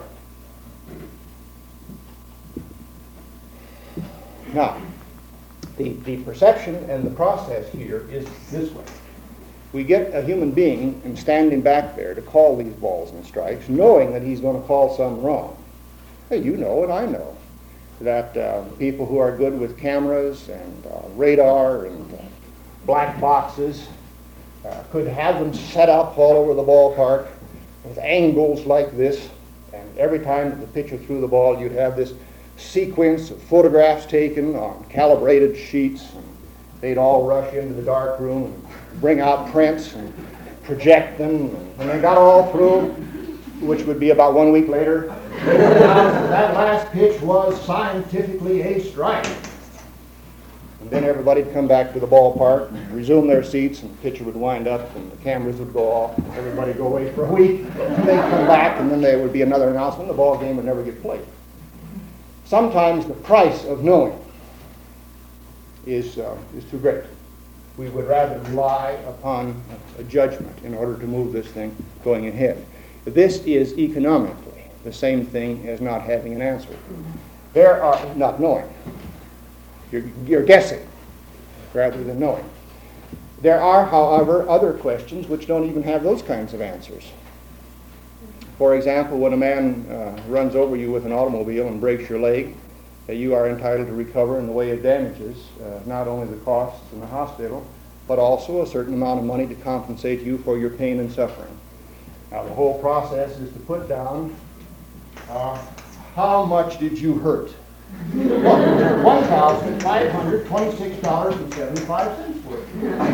Now, the, the perception and the process here is this way. We get a human being and standing back there to call these balls and strikes, knowing that he's going to call some wrong. Hey, you know and I know that uh, people who are good with cameras and uh, radar and uh, black boxes uh, could have them set up all over the ballpark with angles like this, and every time that the pitcher threw the ball, you'd have this sequence of photographs taken on calibrated sheets, and they'd all rush into the dark room and bring out prints and project them, and when they got all through, which would be about one week later, that last pitch was scientifically a strike. And then everybody'd come back to the ballpark, resume their seats, and the pitcher would wind up, and the cameras would go off, and everybody'd go away for a week, and they'd come back, and then there would be another announcement, the ball game would never get played. Sometimes the price of knowing is, uh, is too great. We would rather rely upon a judgment in order to move this thing going ahead. This is economically the same thing as not having an answer. There are, not knowing. You're, you're guessing rather than knowing. There are, however, other questions which don't even have those kinds of answers. For example, when a man uh, runs over you with an automobile and breaks your leg, uh, you are entitled to recover in the way of damages, uh, not only the costs in the hospital, but also a certain amount of money to compensate you for your pain and suffering. Now, the whole process is to put down uh, how much did you hurt? one thousand five hundred twenty-six dollars and seventy-five cents worth.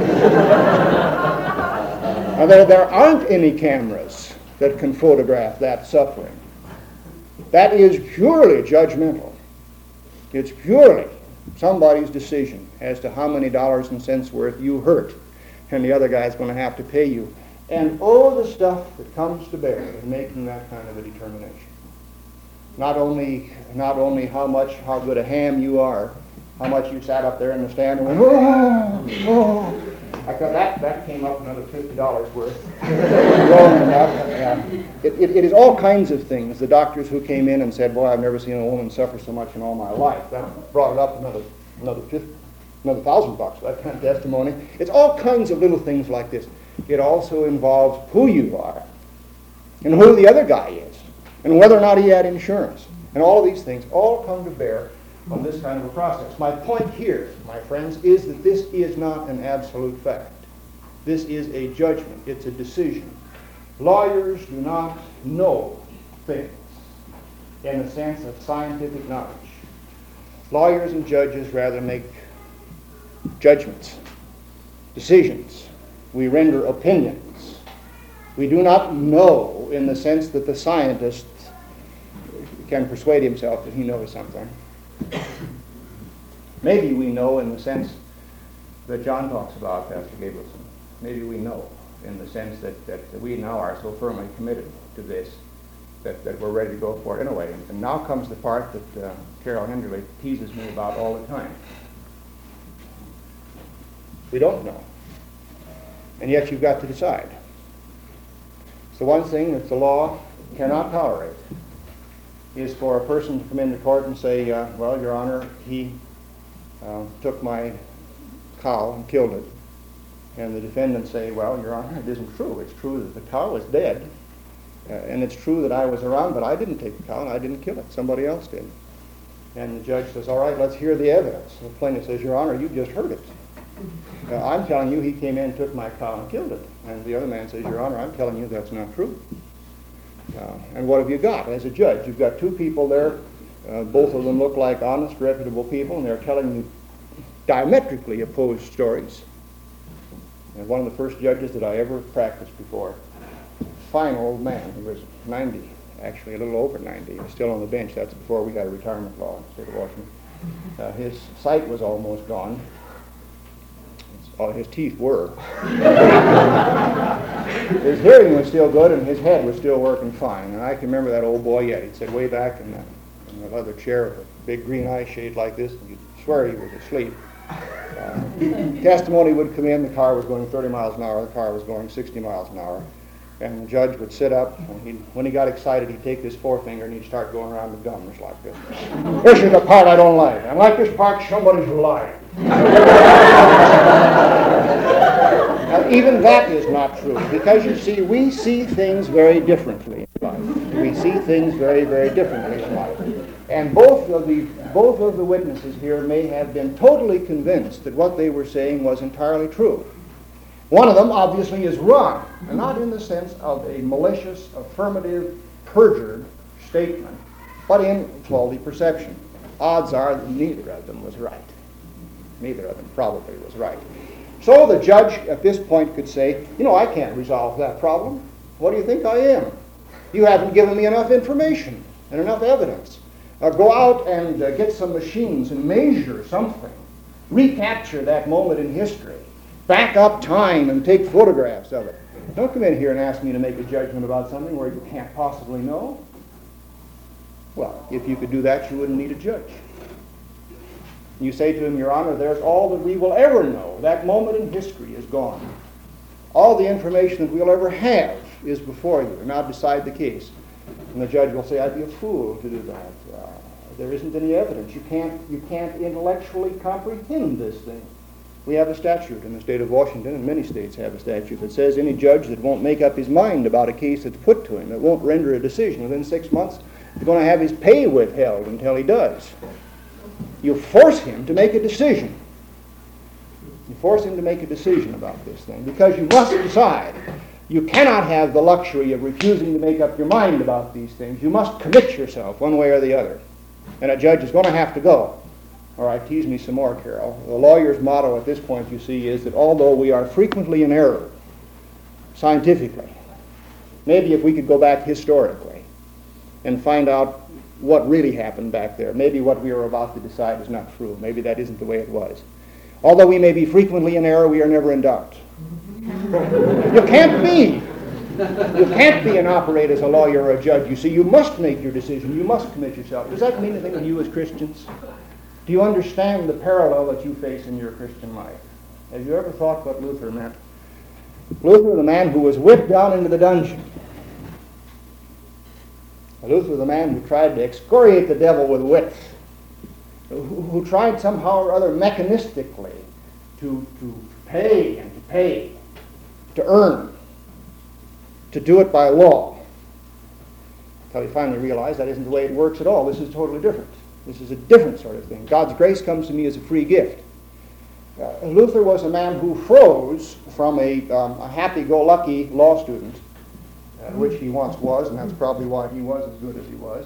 Now, there, there aren't any cameras that can photograph that suffering. That is purely judgmental. It's purely somebody's decision as to how many dollars and cents worth you hurt, and the other guy's going to have to pay you. And all the stuff that comes to bear in making that kind of a determination. Not only, not only how much, how good a ham you are, How much you sat up there in the stand and went, oh, oh. I thought that, that came up another fifty dollars worth. yeah. it, it, it is all kinds of things. The doctors who came in and said, boy, I've never seen a woman suffer so much in all my life. That brought it up another another fifty, another thousand bucks, that kind of testimony. It's all kinds of little things like this. It also involves who you are and who the other guy is and whether or not he had insurance. And all of these things all come to bear on this kind of a process. My point here, my friends, is that this is not an absolute fact. This is a judgment. It's a decision. Lawyers do not know things in the sense of scientific knowledge. Lawyers and judges rather make judgments, decisions. We render opinions. We do not know in the sense that the scientist can persuade himself that he knows something. Maybe we know in the sense that John talks about, Pastor Gabrielson. Maybe we know in the sense that, that we now are so firmly committed to this that, that we're ready to go for it anyway. And now comes the part that uh, Carol Henderly teases me about all the time. We don't know. And yet you've got to decide. It's the one thing that the law cannot tolerate is for a person to come into court and say, uh, well, Your Honor, he uh, took my cow and killed it. And the defendant say, well, Your Honor, it isn't true. It's true that the cow is dead. Uh, and it's true that I was around, but I didn't take the cow and I didn't kill it. Somebody else did. And the judge says, all right, let's hear the evidence. And the plaintiff says, Your Honor, you just heard it. Uh, I'm telling you he came in and took my cow and killed it. And the other man says, Your Honor, I'm telling you that's not true. Uh, and what have you got as a judge? You've got two people there. Uh, both of them look like honest, reputable people, and they're telling you diametrically opposed stories. And one of the first judges that I ever practiced before, fine old man. He was ninety, actually a little over ninety. He was still on the bench. That's before we got a retirement law in the state of Washington. Uh, his sight was almost gone. Oh, his teeth were. His hearing was still good, and his head was still working fine. And I can remember that old boy yet. He'd sit way back in the, in the leather chair with a big green eye shade like this, and you'd swear he was asleep. Uh, testimony would come in. The car was going thirty miles an hour. The car was going sixty miles an hour. And the judge would sit up, and he'd, when he got excited, he'd take his forefinger and he'd start going around the gums like this. This is the part I don't like. I like this part somebody's lying. Now, even that is not true, because you see, we see things very differently in life. We see things very, very differently in life. And both of the both of the witnesses here may have been totally convinced that what they were saying was entirely true. One of them obviously is wrong, and not in the sense of a malicious, affirmative, perjured statement, but in faulty perception. Odds are that neither of them was right. Neither of them probably was right. So the judge at this point could say, you know, I can't resolve that problem. What do you think I am? You haven't given me enough information and enough evidence. Uh, go out and uh, get some machines and measure something. Recapture that moment in history. Back up time and take photographs of it. Don't come in here and ask me to make a judgment about something where you can't possibly know. Well, if you could do that, you wouldn't need a judge. You say to him, Your Honor, there's all that we will ever know. That moment in history is gone. All the information that we'll ever have is before you. Now decide the case. And the judge will say, I'd be a fool to do that. Uh, there isn't any evidence. You can't, you can't intellectually comprehend this thing. We have a statute in the state of Washington, and many states have a statute that says any judge that won't make up his mind about a case that's put to him, that won't render a decision within six months, is going to have his pay withheld until he does. You force him to make a decision. You force him to make a decision about this thing, because you must decide. You cannot have the luxury of refusing to make up your mind about these things. You must commit yourself one way or the other. And a judge is going to have to go. All right, tease me some more, Carol. The lawyer's motto at this point, you see, is that although we are frequently in error, scientifically, maybe if we could go back historically and find out what really happened back there, maybe what we are about to decide is not true. Maybe that isn't the way it was. Although we may be frequently in error, we are never in doubt. You can't be. You can't be and operate as a lawyer or a judge. You see, you must make your decision. You must commit yourself. Does that mean anything to you as Christians? Do you understand the parallel that you face in your Christian life? Have you ever thought what Luther meant? Luther, the man who was whipped down into the dungeon. Luther, the man who tried to excoriate the devil with whips, who, who tried somehow or other mechanistically to, to pay and to pay, to earn, to do it by law. Until he finally realized that isn't the way it works at all. This is totally different. This is a different sort of thing. God's grace comes to me as a free gift. Uh, Luther was a man who froze from a, um, a happy-go-lucky law student, uh, which he once was, and that's probably why he was as good as he was.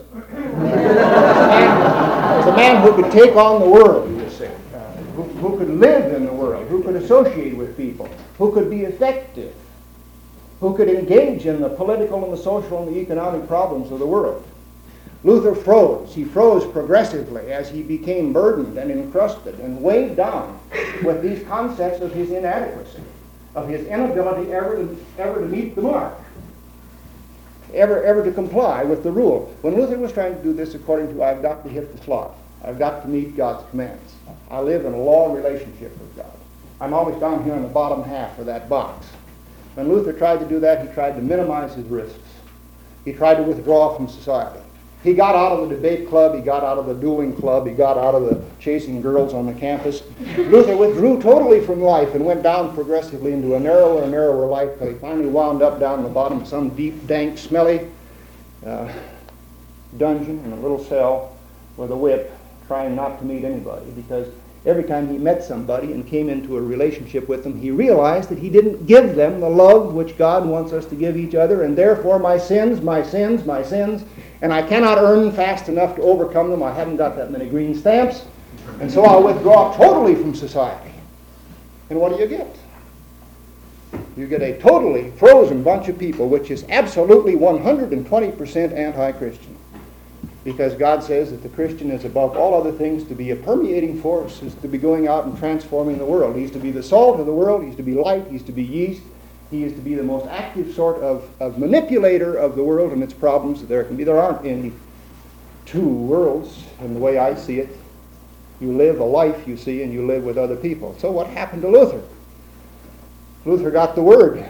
Uh, was a man who could take on the world, you see, uh, who, who could live in the world, who could associate with people, who could be effective, who could engage in the political and the social and the economic problems of the world. Luther froze. He froze progressively as he became burdened and encrusted and weighed down with these concepts of his inadequacy, of his inability ever to, ever to meet the mark, ever, ever to comply with the rule. When Luther was trying to do this according to, I've got to hit the slot, I've got to meet God's commands, I live in a law relationship with God, I'm always down here in the bottom half of that box. When Luther tried to do that, he tried to minimize his risks. He tried to withdraw from society. He got out of the debate club, he got out of the dueling club, he got out of the chasing girls on the campus. Luther withdrew totally from life and went down progressively into a narrower and narrower life until he finally wound up down the bottom of some deep, dank, smelly uh, dungeon in a little cell with a whip, trying not to meet anybody, because every time he met somebody and came into a relationship with them, he realized that he didn't give them the love which God wants us to give each other, and therefore my sins, my sins, my sins, and I cannot earn fast enough to overcome them. I haven't got that many green stamps, and so I'll withdraw totally from society. And what do you get? You get a totally frozen bunch of people, which is absolutely one hundred twenty percent anti-Christian. Because God says that the Christian is above all other things to be a permeating force, is to be going out and transforming the world. He's to be the salt of the world, he's to be light, he's to be yeast, he is to be the most active sort of, of manipulator of the world and its problems that there can be. There aren't any two worlds in the way I see it. You live a life, you see, and you live with other people. So what happened to Luther? Luther got the word.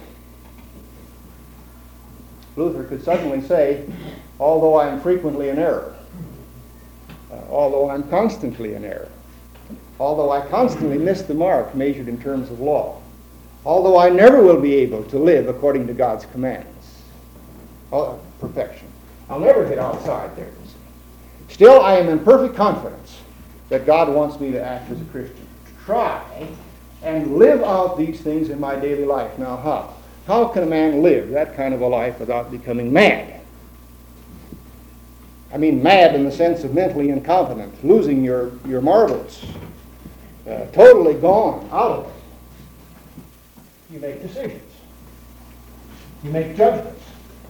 Luther could suddenly say, although I am frequently in error, uh, although I'm constantly in error, although I constantly miss the mark measured in terms of law, although I never will be able to live according to God's commands, oh, perfection, I'll never get outside there. Still, I am in perfect confidence that God wants me to act as a Christian, to try and live out these things in my daily life. Now, how? How can a man live that kind of a life without becoming mad? I mean mad in the sense of mentally incompetent, losing your, your marbles, uh, totally gone out of it. You make decisions. You make judgments.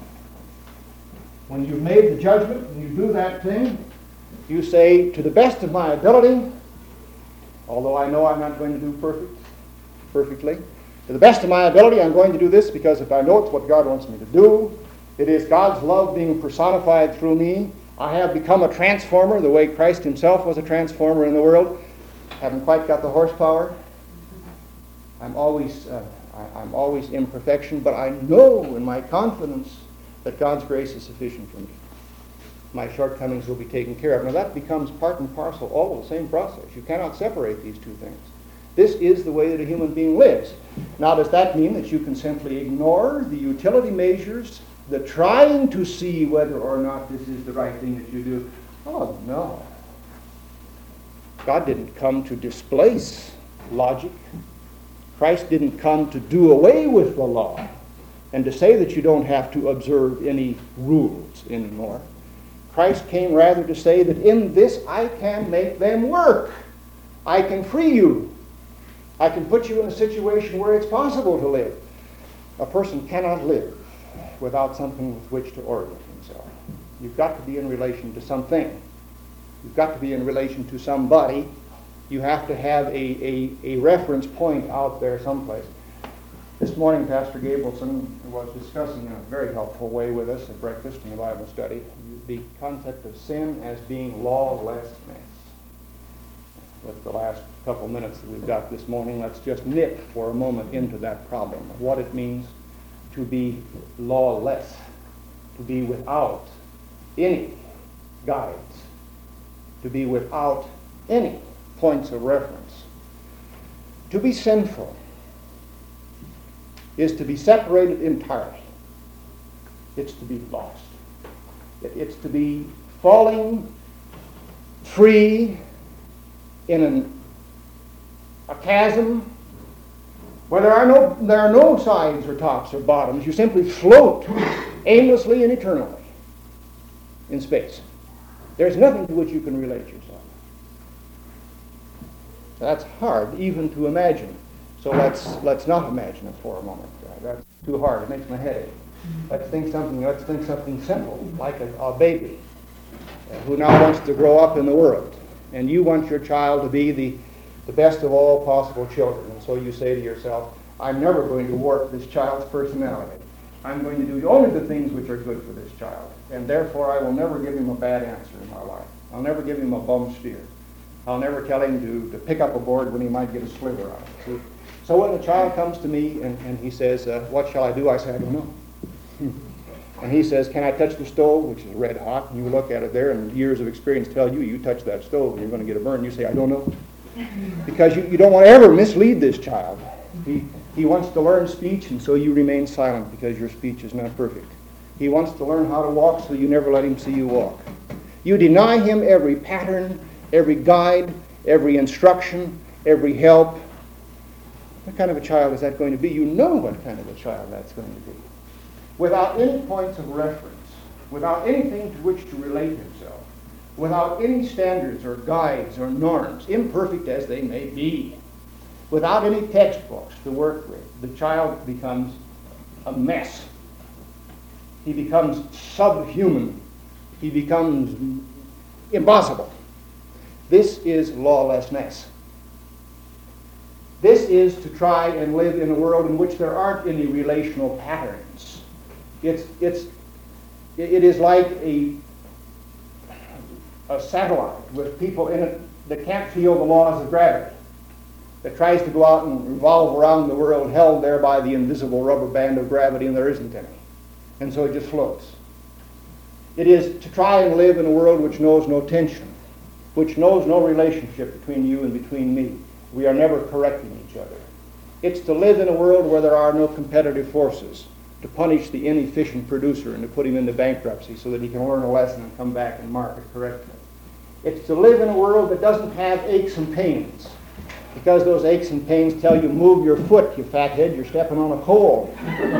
When you've made the judgment and you do that thing, you say, to the best of my ability, although I know I'm not going to do perfect, perfectly, to the best of my ability, I'm going to do this because if I know it's what God wants me to do, it is God's love being personified through me. I have become a transformer the way Christ himself was a transformer in the world. Haven't quite got the horsepower. I'm always, uh, I, I'm always imperfection, but I know in my confidence that God's grace is sufficient for me. My shortcomings will be taken care of. Now that becomes part and parcel all of the same process. You cannot separate these two things. This is the way that a human being lives. Now, does that mean that you can simply ignore the utility measures, the trying to see whether or not this is the right thing that you do? Oh, no. God didn't come to displace logic. Christ didn't come to do away with the law and to say that you don't have to observe any rules anymore. Christ came rather to say that in this I can make them work. I can free you. I can put you in a situation where it's possible to live. A person cannot live without something with which to orient himself. You've got to be in relation to something. You've got to be in relation to somebody. You have to have a, a, a reference point out there someplace. This morning, Pastor Gabelson was discussing in a very helpful way with us at breakfast in the Bible study the concept of sin as being lawlessness. with the last couple minutes that we've got this morning, let's just nip for a moment into that problem of what it means to be lawless, to be without any guides, to be without any points of reference. To be sinful is to be separated entirely. It's to be lost. It's to be falling free in an, a chasm where there are no there are no sides or tops or bottoms. You simply float aimlessly and eternally in space. There's nothing to which you can relate yourself. That's hard even to imagine. So let's let's not imagine it for a moment. That's too hard. It makes my head ache. Let's think something. Let's think something simple, like a, a baby uh, who now wants to grow up in the world, and you want your child to be the the best of all possible children. And so you say to yourself, I'm never going to warp this child's personality. I'm going to do only the things which are good for this child, and therefore I will never give him a bad answer in my life. I'll never give him a bum steer. I'll never tell him to, to pick up a board when he might get a sliver on it. See? So when the child comes to me and, and he says, uh, what shall I do? I say, I don't know. And he says, can I touch the stove, which is red hot? And you look at it there, and years of experience tell you, you touch that stove and you're going to get a burn. You say, I don't know. Because you, you don't want to ever mislead this child. He, he wants to learn speech, and so you remain silent because your speech is not perfect. He wants to learn how to walk, so you never let him see you walk. You deny him every pattern, every guide, every instruction, every help. What kind of a child is that going to be? You know what kind of a child that's going to be. Without any points of reference, without anything to which to relate himself, without any standards or guides or norms, imperfect as they may be, without any textbooks to work with, the child becomes a mess. He becomes subhuman. He becomes impossible. This is lawlessness. This is to try and live in a world in which there aren't any relational patterns. It's, it's, it is like a, a satellite with people in it that can't feel the laws of gravity, that tries to go out and revolve around the world held there by the invisible rubber band of gravity, and there isn't any. And so it just floats. It is to try and live in a world which knows no tension, which knows no relationship between you and between me. We are never correcting each other. It's to live in a world where there are no competitive forces, to punish the inefficient producer and to put him into bankruptcy so that he can learn a lesson and come back and market correctly. It's to live in a world that doesn't have aches and pains, because those aches and pains tell you, move your foot, you fathead, you're stepping on a coal.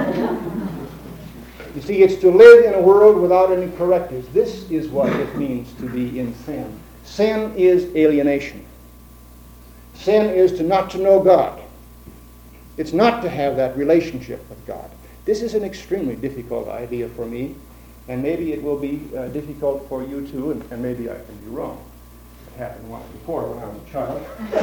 You see, it's to live in a world without any correctives. This is what it means to be in sin. Sin is alienation. Sin is to not to know God. It's not to have that relationship with God. This is an extremely difficult idea for me, and maybe it will be uh, difficult for you too, and, and maybe I can be wrong. It happened once before when I was a child.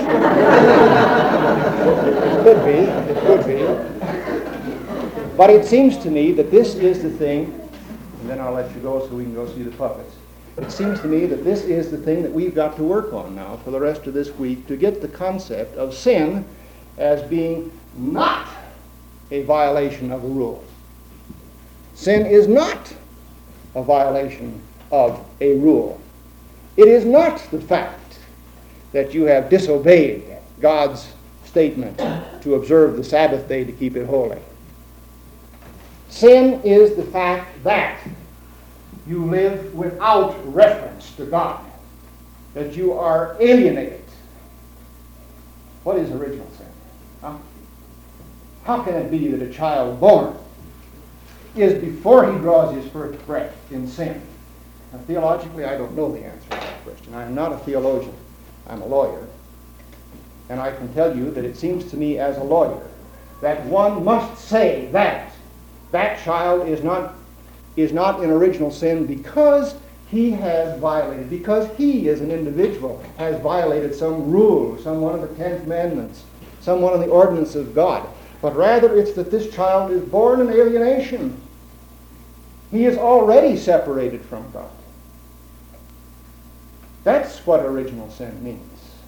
It could be. It could be. But it seems to me that this is the thing, and then I'll let you go so we can go see the puppets. It seems to me that this is the thing that we've got to work on now for the rest of this week, to get the concept of sin as being not a violation of a rule. Sin is not a violation of a rule. It is not the fact that you have disobeyed God's statement to observe the Sabbath day to keep it holy. Sin is the fact that you live without reference to God, that you are alienated. What is original sin? Huh? How can it be that a child born is, before he draws his first breath, in sin? Now, theologically, I don't know the answer to that question. I am not a theologian. I'm a lawyer. And I can tell you that it seems to me as a lawyer that one must say that that child is not, is not in original sin because he has violated, because he as an individual has violated some rule, some one of the Ten Commandments, some one of the ordinances of God. But rather it's that this child is born in alienation. He is already separated from God. That's what original sin means.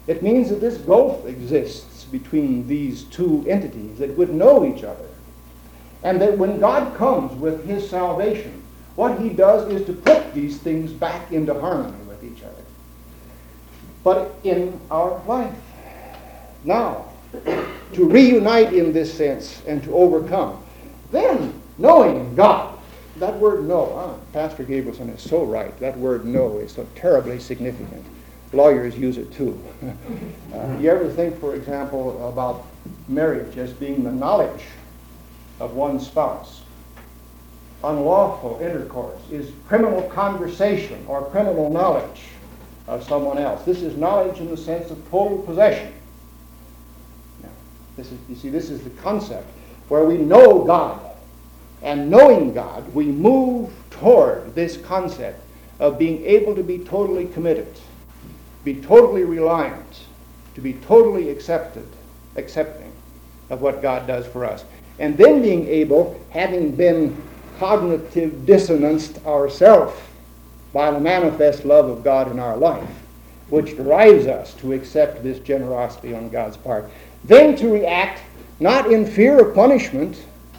It means that this gulf exists between these two entities that would know each other. And that when God comes with his salvation, what he does is to put these things back into harmony with each other. But in our life, now, to reunite in this sense and to overcome, then knowing God, that word know, ah, Pastor Gabrielson is so right. That word know is so terribly significant. Lawyers use it too. uh, you ever think, for example, about marriage as being the knowledge of one's spouse? Unlawful intercourse is criminal conversation or criminal knowledge of someone else. This is knowledge in the sense of total possession. Now, this is, you see, this is the concept where we know God. And knowing God, we move toward this concept of being able to be totally committed, be totally reliant, to be totally accepted, accepting of what God does for us. And then being able, having been cognitive dissonanced ourselves by the manifest love of God in our life, which drives us to accept this generosity on God's part, then to react not in fear of punishment,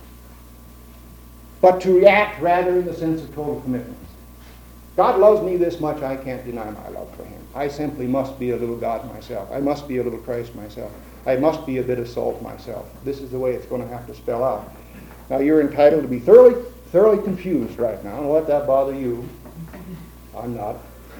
but to react rather in the sense of total commitment. God loves me this much, I can't deny my love for him. I simply must be a little God myself. I must be a little Christ myself. I must be a bit of salt myself. This is the way it's going to have to spell out. Now, you're entitled to be thoroughly, thoroughly confused right now. Don't let that bother you. I'm not.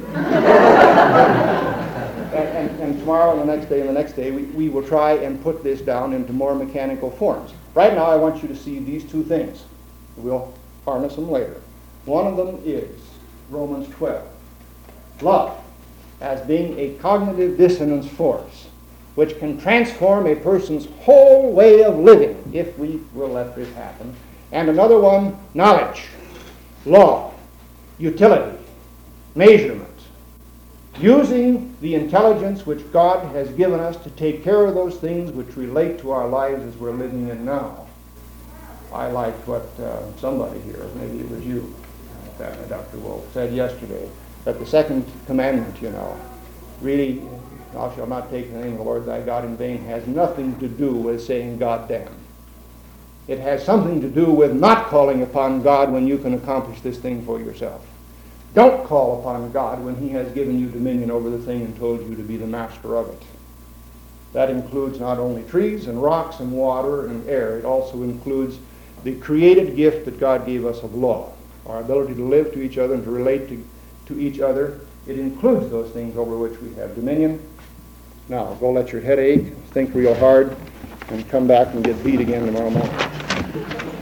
and, and, and tomorrow and the next day and the next day, we, we will try and put this down into more mechanical forms. Right now, I want you to see these two things. We'll harness them later. One of them is Romans twelve. Love as being a cognitive dissonance force which can transform a person's whole way of living if we will let this happen. And another one, knowledge, law, utility, measurement. Using the intelligence which God has given us to take care of those things which relate to our lives as we're living in now. I liked what uh, somebody here, maybe it was you, uh, Doctor Wolf, said yesterday, that the second commandment, you know, really, thou shalt not take the name of the Lord thy God in vain, has nothing to do with saying God damn. It has something to do with not calling upon God when you can accomplish this thing for yourself. Don't call upon God when he has given you dominion over the thing and told you to be the master of it. That includes not only trees and rocks and water and air, it also includes the created gift that God gave us of law, our ability to live to each other and to relate to, to each other. It includes those things over which we have dominion. Now, go let your head ache, think real hard, and come back and get beat again tomorrow morning.